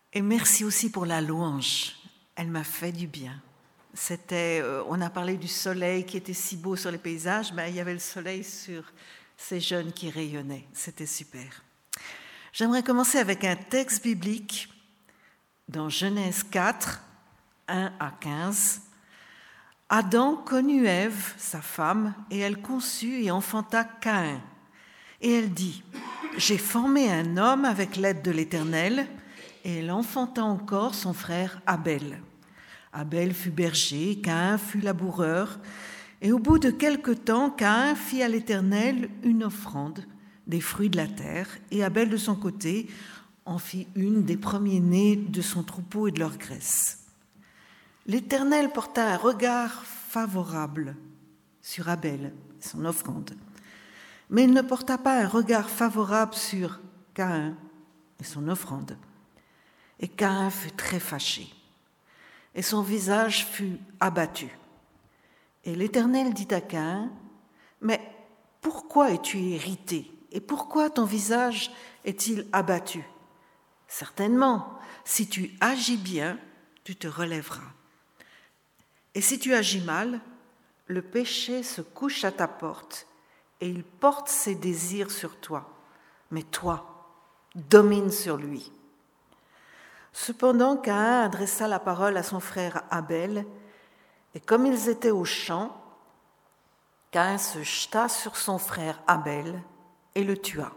Et merci aussi pour la louange. Elle m'a fait du bien. On a parlé du soleil qui était si beau sur les paysages, mais il y avait le soleil sur ces jeunes qui rayonnaient. C'était super. J'aimerais commencer avec un texte biblique dans Genèse 4, 1 à 15. Adam connut Ève, sa femme, et elle conçut et enfanta Caïn. Et elle dit, « J'ai formé un homme avec l'aide de l'Éternel. » Et elle enfanta encore son frère Abel. Abel fut berger, Caïn fut laboureur. Et au bout de quelque temps, Caïn fit à l'Éternel une offrande des fruits de la terre, et Abel de son côté en fit une des premiers-nés de son troupeau et de leur graisse. L'Éternel porta un regard favorable sur Abel et son offrande, mais il ne porta pas un regard favorable sur Caïn et son offrande. Et Caïn fut très fâché, et son visage fut abattu. Et l'Éternel dit à Caïn, « Mais pourquoi es-tu irrité, et pourquoi ton visage est-il abattu? Certainement, si tu agis bien, tu te relèveras. Et si tu agis mal, le péché se couche à ta porte, et il porte ses désirs sur toi. Mais toi, domine sur lui. » Cependant, Caïn adressa la parole à son frère Abel, et comme ils étaient au champ, Caïn se jeta sur son frère Abel et le tua.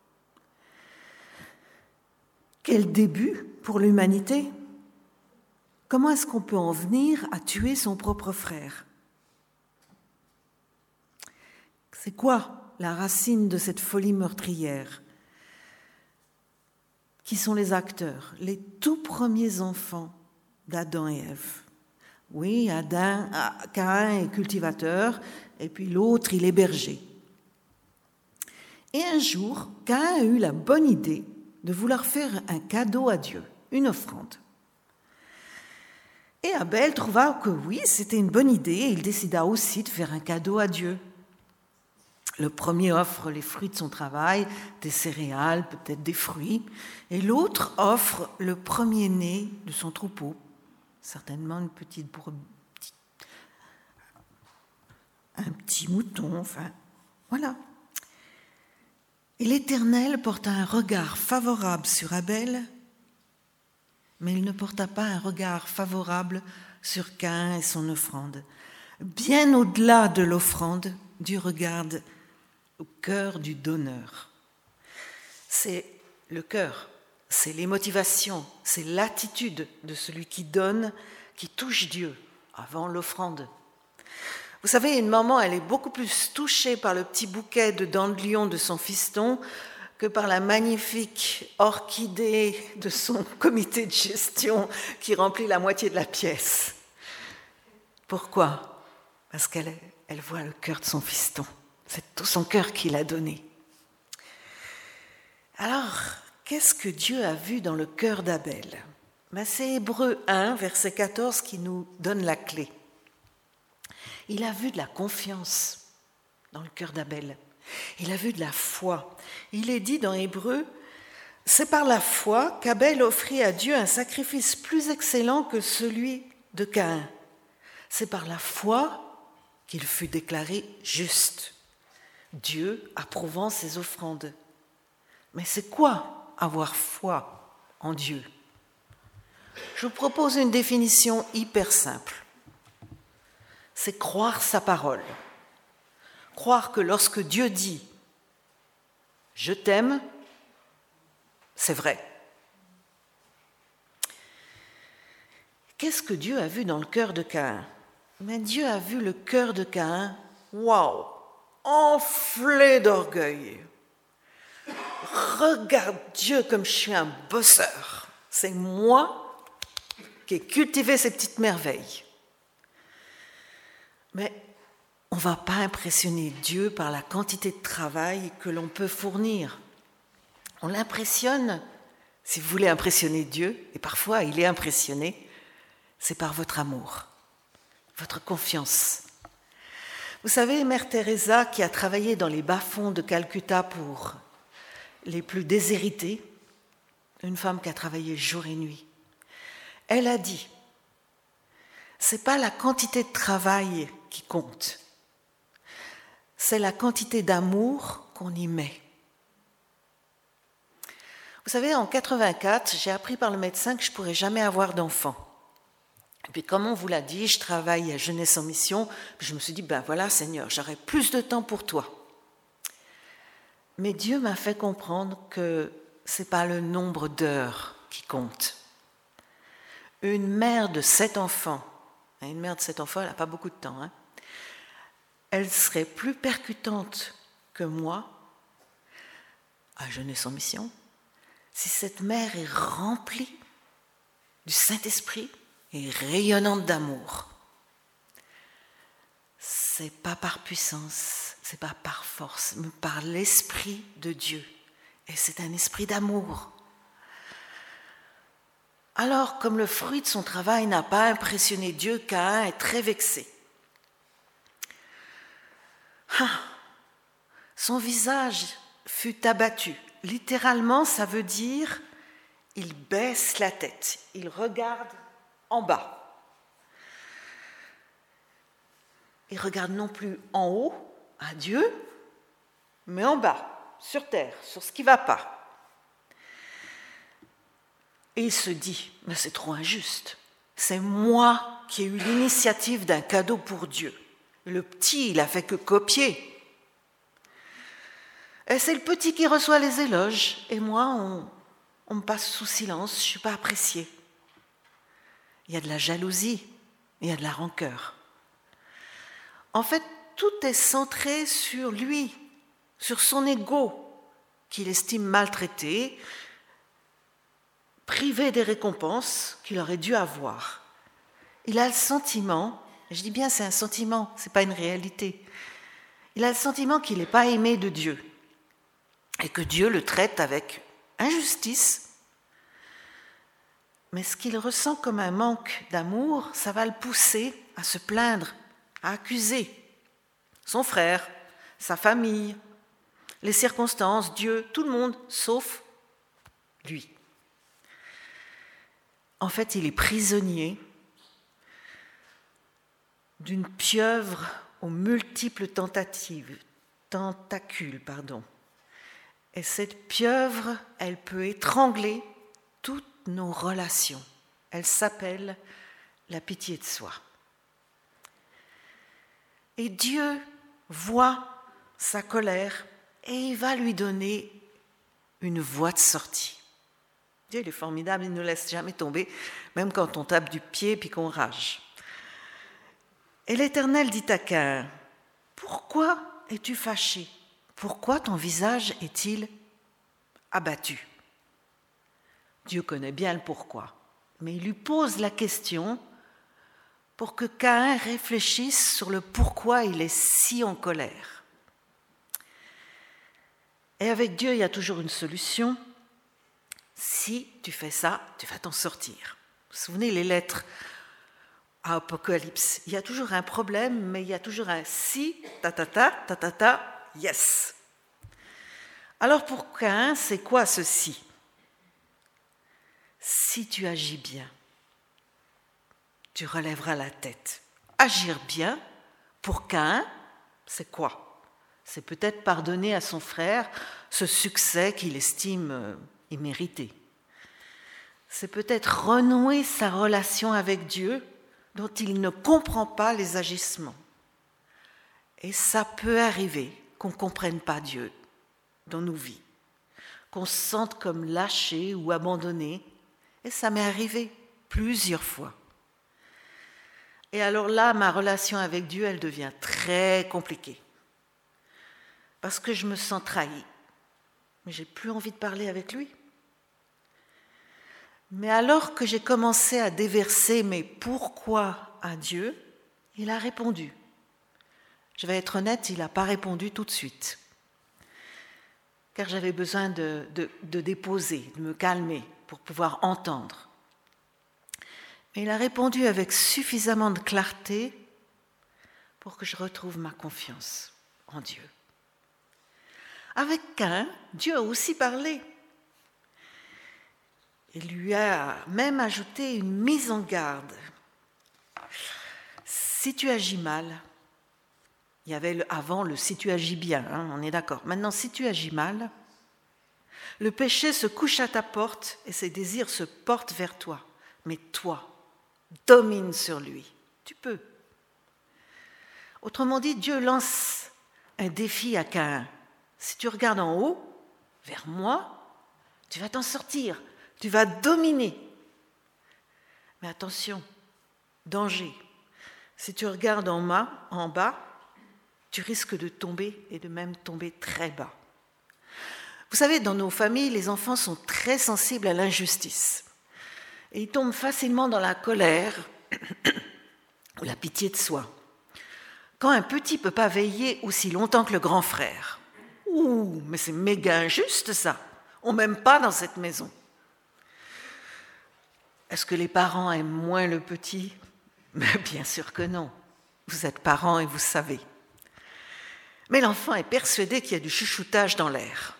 Quel début pour l'humanité! Comment est-ce qu'on peut en venir à tuer son propre frère? C'est quoi la racine de cette folie meurtrière? Qui sont les acteurs? Les tout premiers enfants d'Adam et Ève. Oui, Caïn est cultivateur, et puis l'autre, il est berger. Et un jour, Caïn a eu la bonne idée de vouloir faire un cadeau à Dieu, une offrande. Et Abel trouva que oui, c'était une bonne idée, et il décida aussi de faire un cadeau à Dieu. Le premier offre les fruits de son travail, des céréales, peut-être des fruits, et l'autre offre le premier-né de son troupeau, certainement un petit mouton, enfin, voilà. Et l'Éternel porta un regard favorable sur Abel, mais il ne porta pas un regard favorable sur Caïn et son offrande. Bien au-delà de l'offrande, Dieu regarde au cœur du donneur. C'est le cœur, c'est les motivations, c'est l'attitude de celui qui donne, qui touche Dieu avant l'offrande. Vous savez, une maman, elle est beaucoup plus touchée par le petit bouquet de dandelions de son fiston que par la magnifique orchidée de son comité de gestion qui remplit la moitié de la pièce. Pourquoi? Parce qu'elle voit le cœur de son fiston. C'est tout son cœur qu'il a donné. Alors, qu'est-ce que Dieu a vu dans le cœur d'Abel? C'est Hébreux 1, verset 14, qui nous donne la clé. Il a vu de la confiance dans le cœur d'Abel. Il a vu de la foi. Il est dit dans Hébreux, « C'est par la foi qu'Abel offrit à Dieu un sacrifice plus excellent que celui de Caïn. C'est par la foi qu'il fut déclaré juste. » Dieu approuvant ses offrandes. Mais c'est quoi avoir foi en Dieu? Je vous propose une définition hyper simple. C'est croire sa parole. Croire que lorsque Dieu dit « je t'aime », c'est vrai. Qu'est-ce que Dieu a vu dans le cœur de Caïn? Dieu a vu le cœur de Caïn, waouh, enflé d'orgueil. Regarde Dieu comme je suis un bosseur. C'est moi qui ai cultivé ces petites merveilles. Mais on ne va pas impressionner Dieu par la quantité de travail que l'on peut fournir. On l'impressionne, si vous voulez impressionner Dieu, et parfois il est impressionné, c'est par votre amour, votre confiance. Vous savez, Mère Teresa, qui a travaillé dans les bas-fonds de Calcutta pour les plus déshérités, une femme qui a travaillé jour et nuit. Elle a dit, c'est pas la quantité de travail qui compte, c'est la quantité d'amour qu'on y met. Vous savez, en 84, j'ai appris par le médecin que je ne pourrais jamais avoir d'enfant. Et puis, comme on vous l'a dit, je travaille à Jeunesse en Mission. Je me suis dit, ben voilà, Seigneur, j'aurai plus de temps pour toi. Mais Dieu m'a fait comprendre que ce n'est pas le nombre d'heures qui compte. Une mère de 7 enfants, elle n'a pas beaucoup de temps, hein, elle serait plus percutante que moi à Jeunesse en Mission si cette mère est remplie du Saint-Esprit et rayonnante d'amour. C'est pas par puissance, c'est pas par force, mais par l'Esprit de Dieu. Et c'est un esprit d'amour. Alors, comme le fruit de son travail n'a pas impressionné Dieu, Caïn est très vexé. Son visage fut abattu. Littéralement, ça veut dire il baisse la tête, il regarde en bas. Il regarde non plus en haut, à Dieu, mais en bas, sur terre, sur ce qui ne va pas. Et il se dit, mais c'est trop injuste. C'est moi qui ai eu l'initiative d'un cadeau pour Dieu. Le petit, il n'a fait que copier. Et c'est le petit qui reçoit les éloges. Et moi, on me passe sous silence, je ne suis pas appréciée. Il y a de la jalousie, il y a de la rancœur. En fait, tout est centré sur lui, sur son ego, qu'il estime maltraité, privé des récompenses qu'il aurait dû avoir. Il a le sentiment, je dis bien c'est un sentiment, ce n'est pas une réalité, il a le sentiment qu'il n'est pas aimé de Dieu et que Dieu le traite avec injustice. Mais ce qu'il ressent comme un manque d'amour, ça va le pousser à se plaindre, à accuser son frère, sa famille, les circonstances, Dieu, tout le monde, sauf lui. En fait, il est prisonnier d'une pieuvre aux multiples tentacules. Et cette pieuvre, elle peut étrangler toutes nos relations. Elle s'appelle la pitié de soi. Et Dieu voit sa colère et il va lui donner une voie de sortie. Dieu, il est formidable, il ne nous laisse jamais tomber, même quand on tape du pied puis qu'on rage. Et l'Éternel dit à Caïn, « Pourquoi es-tu fâché ? Pourquoi ton visage est-il abattu ?» Dieu connaît bien le pourquoi, mais il lui pose la question pour que Caïn réfléchisse sur le pourquoi il est si en colère. Et avec Dieu, il y a toujours une solution. Si tu fais ça, tu vas t'en sortir. Vous vous souvenez les lettres à Apocalypse, il y a toujours un problème, mais il y a toujours un si, yes. Alors pour Caïn, c'est quoi ce si ? Si tu agis bien, tu relèveras la tête. Agir bien, pour Caïn, c'est quoi ? C'est peut-être pardonner à son frère ce succès qu'il estime immérité. C'est peut-être renouer sa relation avec Dieu dont il ne comprend pas les agissements. Et ça peut arriver qu'on ne comprenne pas Dieu dans nos vies, qu'on se sente comme lâché ou abandonné. Et ça m'est arrivé plusieurs fois. Et alors là, ma relation avec Dieu, elle devient très compliquée. Parce que je me sens trahie. Mais je n'ai plus envie de parler avec lui. Mais alors que j'ai commencé à déverser mes pourquoi à Dieu, il a répondu. Je vais être honnête, il n'a pas répondu tout de suite. Car j'avais besoin de déposer, de me calmer pour pouvoir entendre. Mais il a répondu avec suffisamment de clarté pour que je retrouve ma confiance en Dieu. Avec Caïn, Dieu a aussi parlé. Il lui a même ajouté une mise en garde. Si tu agis mal, il y avait avant le si tu agis bien, on est d'accord. Maintenant, si tu agis mal, le péché se couche à ta porte et ses désirs se portent vers toi. Mais toi, domine sur lui. Tu peux. Autrement dit, Dieu lance un défi à Caïn. Si tu regardes en haut, vers moi, tu vas t'en sortir. Tu vas dominer. Mais attention, danger. Si tu regardes en bas, tu risques de tomber et de même tomber très bas. Vous savez, dans nos familles, les enfants sont très sensibles à l'injustice. Et ils tombent facilement dans la colère ou la pitié de soi. Quand un petit ne peut pas veiller aussi longtemps que le grand frère. Ouh, mais c'est méga injuste ça. On ne m'aime pas dans cette maison. Est-ce que les parents aiment moins le petit ? Mais bien sûr que non. Vous êtes parents et vous savez. Mais l'enfant est persuadé qu'il y a du chouchoutage dans l'air.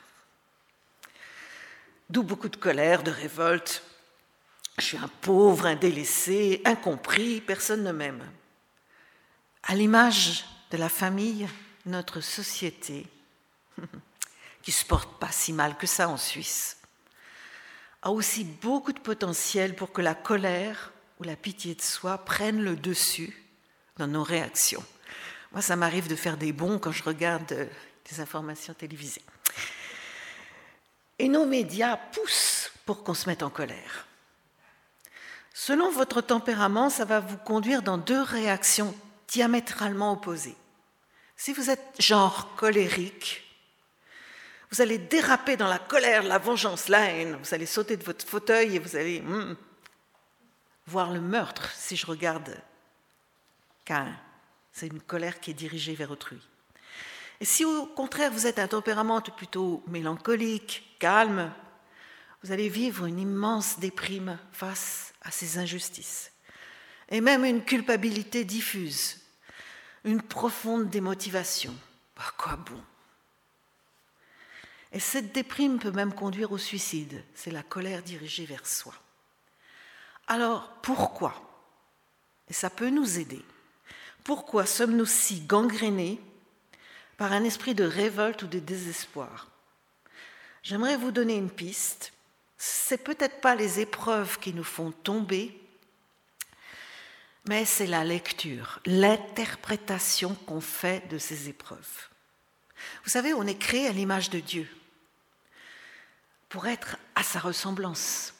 D'où beaucoup de colère, de révolte. Je suis un pauvre, un délaissé, incompris, personne ne m'aime. À l'image de la famille, notre société, qui ne se porte pas si mal que ça en Suisse, a aussi beaucoup de potentiel pour que la colère ou la pitié de soi prennent le dessus dans nos réactions. Moi, ça m'arrive de faire des bonds quand je regarde des informations télévisées. Et nos médias poussent pour qu'on se mette en colère. Selon votre tempérament, ça va vous conduire dans deux réactions diamétralement opposées. Si vous êtes genre colérique, vous allez déraper dans la colère, la vengeance, la haine. Vous allez sauter de votre fauteuil et vous allez voir le meurtre si je regarde Caïn. C'est une colère qui est dirigée vers autrui. Et si au contraire vous êtes un tempérament plutôt mélancolique, calme, vous allez vivre une immense déprime face à ces injustices. Et même une culpabilité diffuse, une profonde démotivation. À quoi bon ? Et cette déprime peut même conduire au suicide. C'est la colère dirigée vers soi. Alors, pourquoi ? Et ça peut nous aider. Pourquoi sommes-nous si gangrénés par un esprit de révolte ou de désespoir ? J'aimerais vous donner une piste. C'est peut-être pas les épreuves qui nous font tomber, mais c'est la lecture, l'interprétation qu'on fait de ces épreuves. Vous savez, on est créé à l'image de Dieu, pour être à sa ressemblance.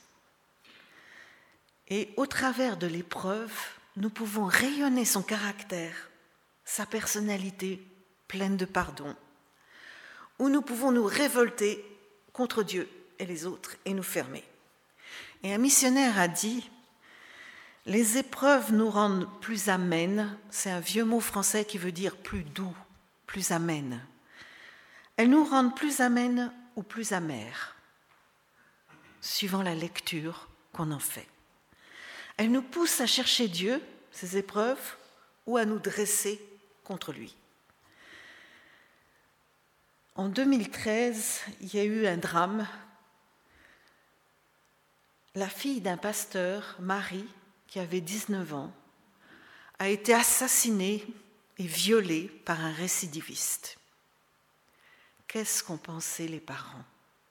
Et au travers de l'épreuve, nous pouvons rayonner son caractère, sa personnalité pleine de pardon, ou nous pouvons nous révolter contre Dieu et les autres et nous fermer. Et un missionnaire a dit « Les épreuves nous rendent plus amènes », c'est un vieux mot français qui veut dire plus doux, plus amènes. Elles nous rendent plus amènes ou plus amères, suivant la lecture qu'on en fait. Elles nous poussent à chercher Dieu, ces épreuves, ou à nous dresser contre lui. En 2013, il y a eu un drame. La fille d'un pasteur, Marie, qui avait 19 ans, a été assassinée et violée par un récidiviste. Qu'est-ce qu'ont pensé les parents ?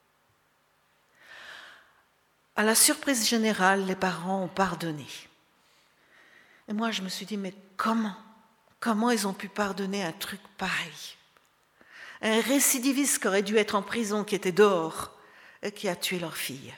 À la surprise générale, les parents ont pardonné. Et moi, je me suis dit, mais comment ils ont pu pardonner un truc pareil ? Un récidiviste qui aurait dû être en prison, qui était dehors, et qui a tué leur fille.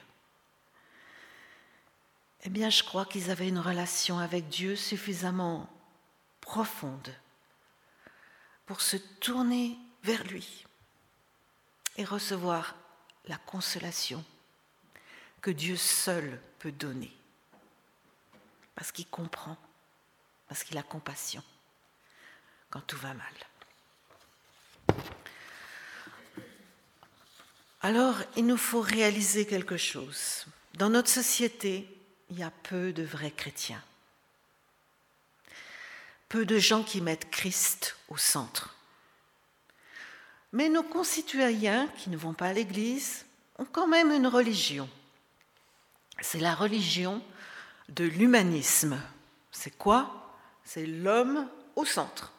Eh bien, je crois qu'ils avaient une relation avec Dieu suffisamment profonde pour se tourner vers lui et recevoir la consolation que Dieu seul peut donner. Parce qu'il comprend, parce qu'il a compassion quand tout va mal. Alors, il nous faut réaliser quelque chose. Dans notre société, il y a peu de vrais chrétiens. Peu de gens qui mettent Christ au centre. Mais nos concitoyens qui ne vont pas à l'église ont quand même une religion. C'est la religion de l'humanisme. C'est quoi? C'est l'homme au centre.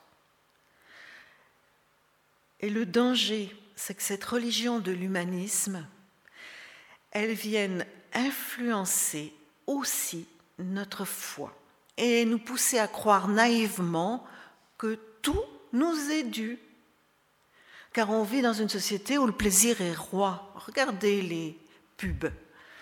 Et le danger, c'est que cette religion de l'humanisme, elle vienne influencer aussi notre foi et nous pousser à croire naïvement que tout nous est dû. Car on vit dans une société où le plaisir est roi. Regardez les pubs.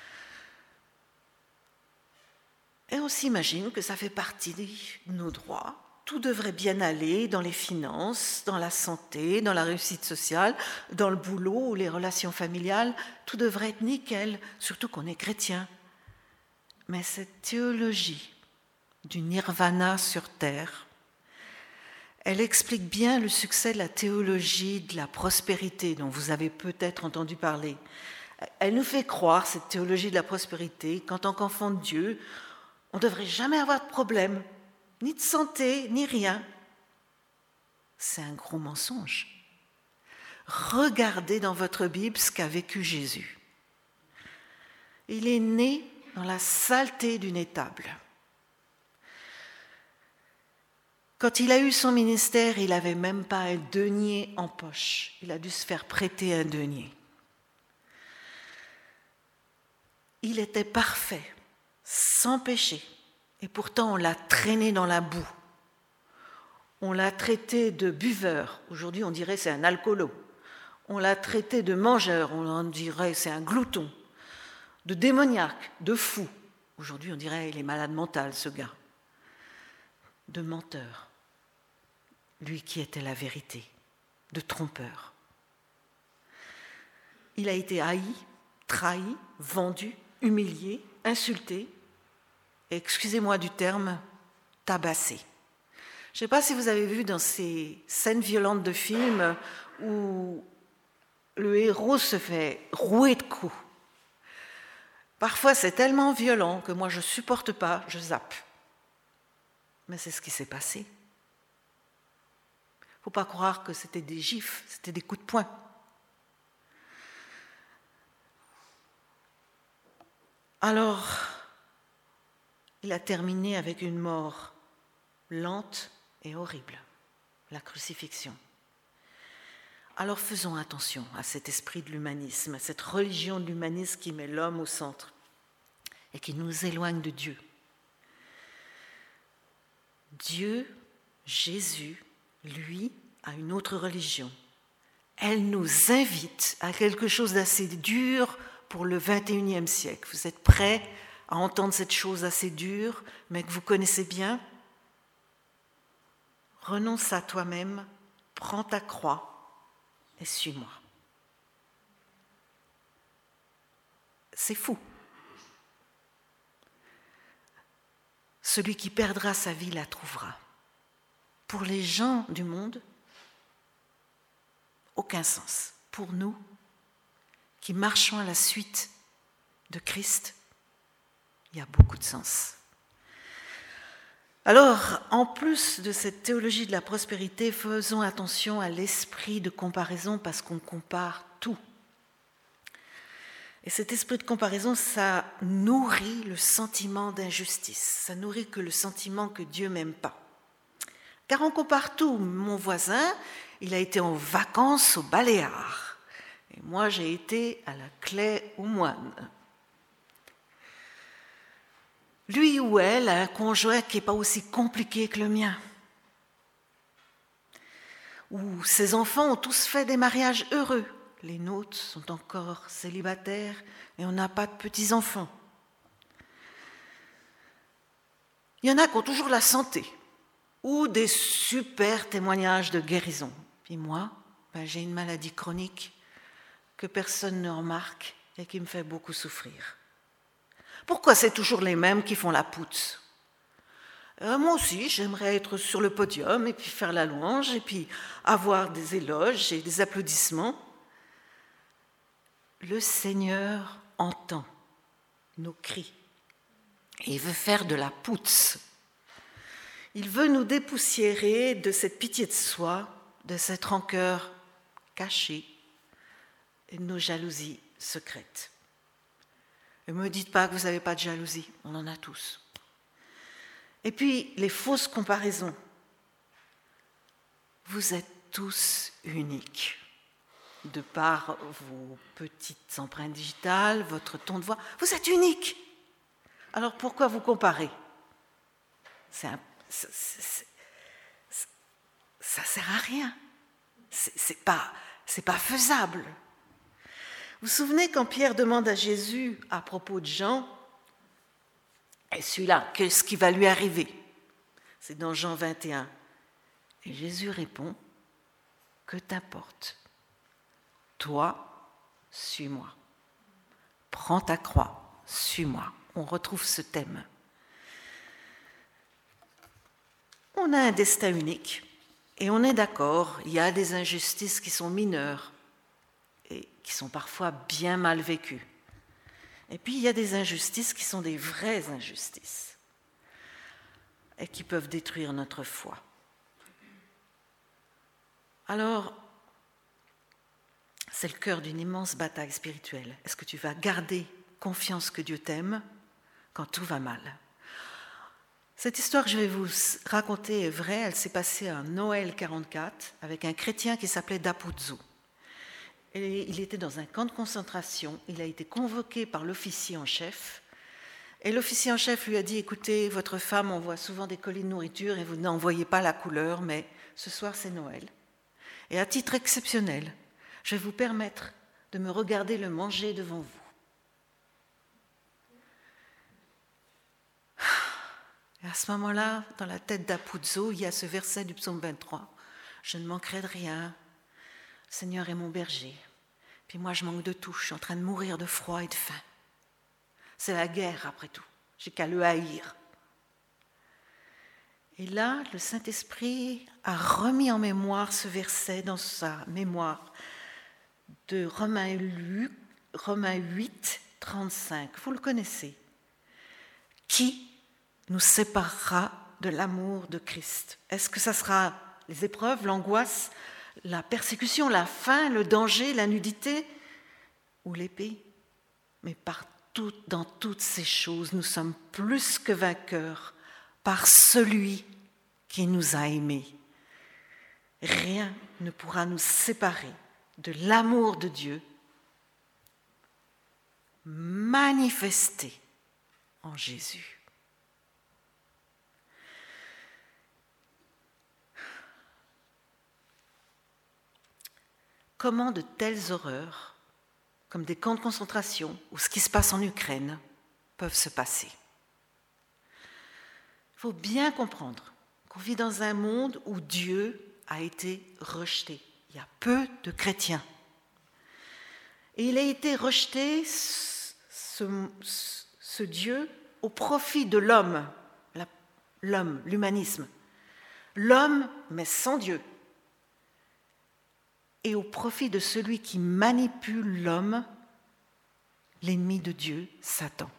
Et on s'imagine que ça fait partie de nos droits. Tout devrait bien aller dans les finances, dans la santé, dans la réussite sociale, dans le boulot ou les relations familiales. Tout devrait être nickel, surtout qu'on est chrétien. Mais cette théologie du nirvana sur terre, elle explique bien le succès de la théologie de la prospérité dont vous avez peut-être entendu parler. Elle nous fait croire, cette théologie de la prospérité, qu'en tant qu'enfant de Dieu, on ne devrait jamais avoir de problème, ni de santé, ni rien. C'est un gros mensonge. Regardez dans votre Bible ce qu'a vécu Jésus. Il est né dans la saleté d'une étable. Quand il a eu son ministère, il n'avait même pas un denier en poche. Il a dû se faire prêter un denier. Il était parfait, sans péché. Et pourtant, on l'a traîné dans la boue. On l'a traité de buveur. Aujourd'hui, on dirait c'est un alcoolo. On l'a traité de mangeur. On en dirait c'est un glouton. De démoniaque, de fou. Aujourd'hui, on dirait il est malade mental, ce gars. De menteur. Lui qui était la vérité. De trompeur. Il a été haï, trahi, vendu, humilié, insulté. Et excusez-moi du terme, tabassé. Je ne sais pas si vous avez vu dans ces scènes violentes de films où le héros se fait rouer de coups. Parfois, c'est tellement violent que moi, je ne supporte pas, je zappe. Mais c'est ce qui s'est passé. Il ne faut pas croire que c'était des gifles, c'était des coups de poing. Alors, il a terminé avec une mort lente et horrible, la crucifixion. Alors faisons attention à cet esprit de l'humanisme, à cette religion de l'humanisme qui met l'homme au centre et qui nous éloigne de Dieu. Dieu, Jésus, lui, a une autre religion. Elle nous invite à quelque chose d'assez dur pour le XXIe siècle. Vous êtes prêts à entendre cette chose assez dure, mais que vous connaissez bien? Renonce à toi-même, prends ta croix et suis-moi. C'est fou. Celui qui perdra sa vie la trouvera. Pour les gens du monde, aucun sens. Pour nous, qui marchons à la suite de Christ, il y a beaucoup de sens. Alors, en plus de cette théologie de la prospérité, faisons attention à l'esprit de comparaison parce qu'on compare tout. Et cet esprit de comparaison, ça nourrit le sentiment d'injustice. Ça nourrit que le sentiment que Dieu m'aime pas. Car on compare tout. Mon voisin, il a été en vacances aux Baléares. Et moi, j'ai été à la Claye aux Moines. Lui ou elle a un conjoint qui n'est pas aussi compliqué que le mien. Ou ses enfants ont tous fait des mariages heureux. Les nôtres sont encore célibataires et on n'a pas de petits-enfants. Il y en a qui ont toujours la santé ou des super témoignages de guérison. Puis moi, j'ai une maladie chronique que personne ne remarque et qui me fait beaucoup souffrir. Pourquoi c'est toujours les mêmes qui font la poutre? Moi aussi, j'aimerais être sur le podium et puis faire la louange et puis avoir des éloges et des applaudissements. Le Seigneur entend nos cris et il veut faire de la poutre. Il veut nous dépoussiérer de cette pitié de soi, de cette rancœur cachée et de nos jalousies secrètes. Ne me dites pas que vous n'avez pas de jalousie, on en a tous. Et puis, les fausses comparaisons. Vous êtes tous uniques. De par vos petites empreintes digitales, votre ton de voix, vous êtes uniques. Alors pourquoi vous comparez ? Ça sert à rien. C'est pas faisable. Vous vous souvenez quand Pierre demande à Jésus à propos de Jean, et celui-là, qu'est-ce qui va lui arriver ? C'est dans Jean 21. Et Jésus répond, que t'importe ? Toi, suis-moi. Prends ta croix, suis-moi. On retrouve ce thème. On a un destin unique et on est d'accord, il y a des injustices qui sont mineures et qui sont parfois bien mal vécues. Et puis il y a des injustices qui sont des vraies injustices et qui peuvent détruire notre foi. Alors, c'est le cœur d'une immense bataille spirituelle. Est-ce que tu vas garder confiance que Dieu t'aime quand tout va mal ? Cette histoire que je vais vous raconter est vraie. Elle s'est passée à Noël 44 avec un chrétien qui s'appelait Dapuzzo. Et il était dans un camp de concentration. Il a été convoqué par l'officier en chef. Et l'officier en chef lui a dit « Écoutez, votre femme envoie souvent des colis de nourriture et vous n'en voyez pas la couleur, mais ce soir c'est Noël. Et à titre exceptionnel, je vais vous permettre de me regarder le manger devant vous. » Et à ce moment-là, dans la tête d'Apuzzo, il y a ce verset du psaume 23. « Je ne manquerai de rien, le Seigneur est mon berger. Puis moi, je manque de tout, je suis en train de mourir de froid et de faim. C'est la guerre, après tout, j'ai qu'à le haïr. » Et là, le Saint-Esprit a remis en mémoire ce verset dans sa mémoire de Romains 8, 35. Vous le connaissez. « Qui nous séparera de l'amour de Christ ?» Est-ce que ça sera les épreuves, l'angoisse, la persécution, la faim, le danger, la nudité ou l'épée ? Mais dans toutes ces choses, nous sommes plus que vainqueurs par celui qui nous a aimés. Rien ne pourra nous séparer de l'amour de Dieu manifesté en Jésus. Comment de telles horreurs, comme des camps de concentration ou ce qui se passe en Ukraine, peuvent se passer ? Il faut bien comprendre qu'on vit dans un monde où Dieu a été rejeté. Il y a peu de chrétiens. Et il a été rejeté, ce Dieu, au profit de l'homme, l'humanisme. L'homme, mais sans Dieu. Et au profit de celui qui manipule l'homme, l'ennemi de Dieu, Satan.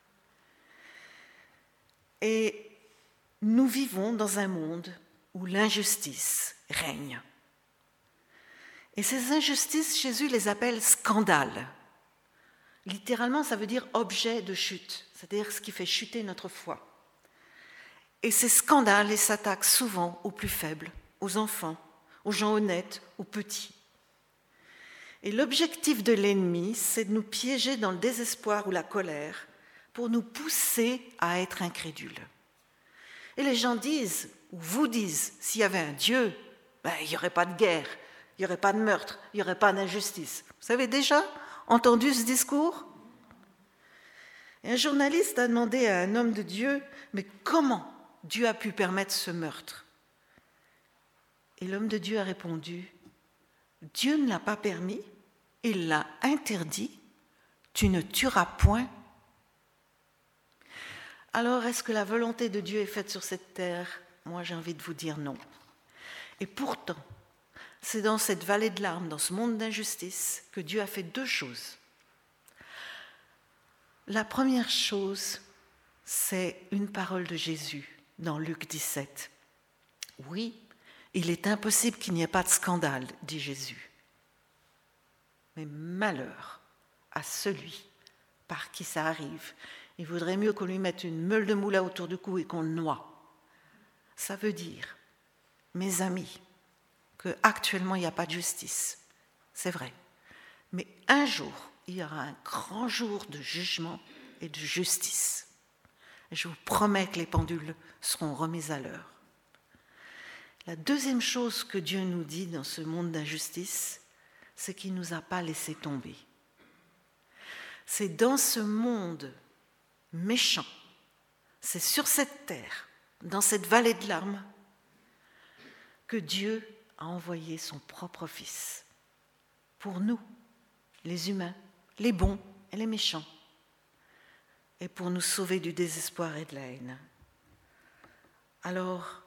Et nous vivons dans un monde où l'injustice règne. Et ces injustices, Jésus les appelle scandales. Littéralement, ça veut dire objet de chute, c'est-à-dire ce qui fait chuter notre foi. Et ces scandales, ils s'attaquent souvent aux plus faibles, aux enfants, aux gens honnêtes, aux petits. Et l'objectif de l'ennemi, c'est de nous piéger dans le désespoir ou la colère pour nous pousser à être incrédules. Et les gens disent, ou vous disent, s'il y avait un Dieu, il n'y aurait pas de guerre, il n'y aurait pas de meurtre, il n'y aurait pas d'injustice. Vous avez déjà entendu ce discours ? Et un journaliste a demandé à un homme de Dieu, mais comment Dieu a pu permettre ce meurtre ? Et l'homme de Dieu a répondu, Dieu ne l'a pas permis, il l'a interdit, tu ne tueras point. Alors, est-ce que la volonté de Dieu est faite sur cette terre ? Moi, j'ai envie de vous dire non. Et pourtant, c'est dans cette vallée de larmes, dans ce monde d'injustice, que Dieu a fait deux choses. La première chose, c'est une parole de Jésus dans Luc 17. Oui, il est impossible qu'il n'y ait pas de scandale, dit Jésus. Mais malheur à celui par qui ça arrive. Il vaudrait mieux qu'on lui mette une meule de moula autour du cou et qu'on le noie. Ça veut dire, mes amis, qu'actuellement il n'y a pas de justice. C'est vrai. Mais un jour, il y aura un grand jour de jugement et de justice. Et je vous promets que les pendules seront remises à l'heure. La deuxième chose que Dieu nous dit dans ce monde d'injustice, c'est qu'il ne nous a pas laissé tomber. C'est dans ce monde méchant, c'est sur cette terre, dans cette vallée de larmes, que Dieu a envoyé son propre Fils pour nous, les humains, les bons et les méchants, et pour nous sauver du désespoir et de la haine. Alors,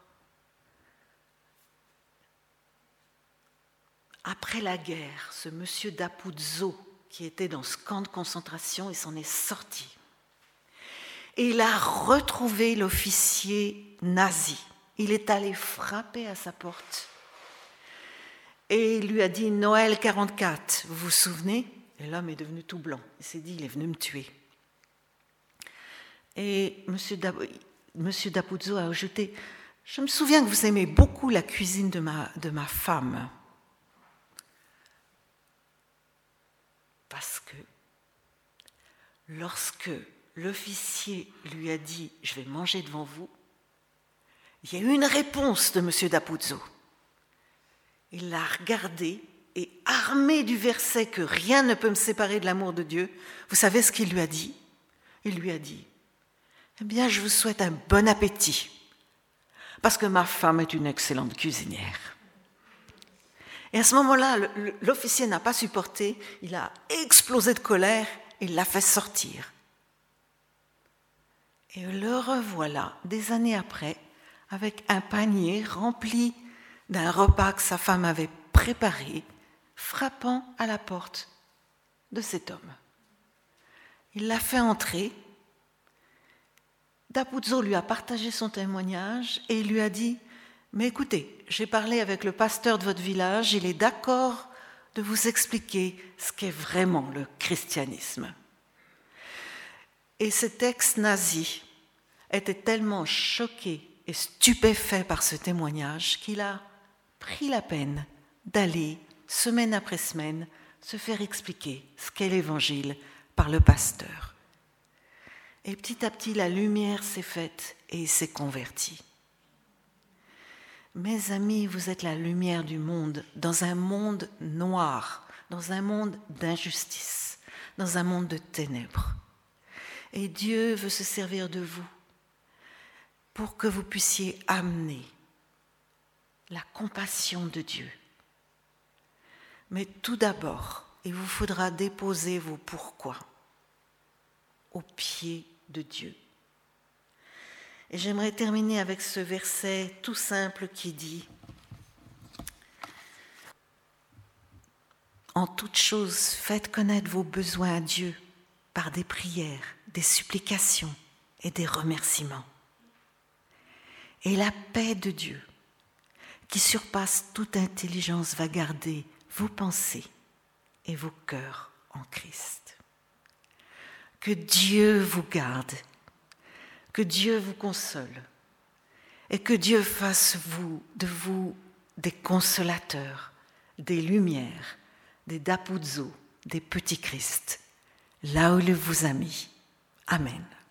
après la guerre, ce monsieur d'Apuzzo, qui était dans ce camp de concentration, il s'en est sorti. Et il a retrouvé l'officier nazi. Il est allé frapper à sa porte. Et il lui a dit « Noël 44, vous vous souvenez ?» Et l'homme est devenu tout blanc. Il s'est dit « Il est venu me tuer. » Et monsieur d'Apuzzo a ajouté « Je me souviens que vous aimez beaucoup la cuisine de ma femme. » Parce que lorsque l'officier lui a dit « Je vais manger devant vous », il y a eu une réponse de M. d'Apuzzo. Il l'a regardé et, armé du verset que rien ne peut me séparer de l'amour de Dieu, vous savez ce qu'il lui a dit ? Il lui a dit « Eh bien, je vous souhaite un bon appétit, parce que ma femme est une excellente cuisinière. » Et à ce moment-là, l'officier n'a pas supporté, il a explosé de colère et il l'a fait sortir. Et le revoilà, des années après, avec un panier rempli d'un repas que sa femme avait préparé, frappant à la porte de cet homme. Il l'a fait entrer. D'Apuzzo lui a partagé son témoignage et il lui a dit « Mais écoutez, j'ai parlé avec le pasteur de votre village, il est d'accord de vous expliquer ce qu'est vraiment le christianisme. » Et cet ex-nazi était tellement choqué et stupéfait par ce témoignage qu'il a pris la peine d'aller, semaine après semaine, se faire expliquer ce qu'est l'Évangile par le pasteur. Et petit à petit, la lumière s'est faite et il s'est converti. Mes amis, vous êtes la lumière du monde, dans un monde noir, dans un monde d'injustice, dans un monde de ténèbres. Et Dieu veut se servir de vous pour que vous puissiez amener la compassion de Dieu. Mais tout d'abord, il vous faudra déposer vos pourquoi aux pieds de Dieu. Et j'aimerais terminer avec ce verset tout simple qui dit « En toute chose, faites connaître vos besoins à Dieu par des prières, des supplications et des remerciements. Et la paix de Dieu, qui surpasse toute intelligence, va garder vos pensées et vos cœurs en Christ. » Que Dieu vous garde, que Dieu vous console et que Dieu fasse de vous des consolateurs, des lumières, des d'Apuzzo, des petits Christ, là où il vous a mis. Amen.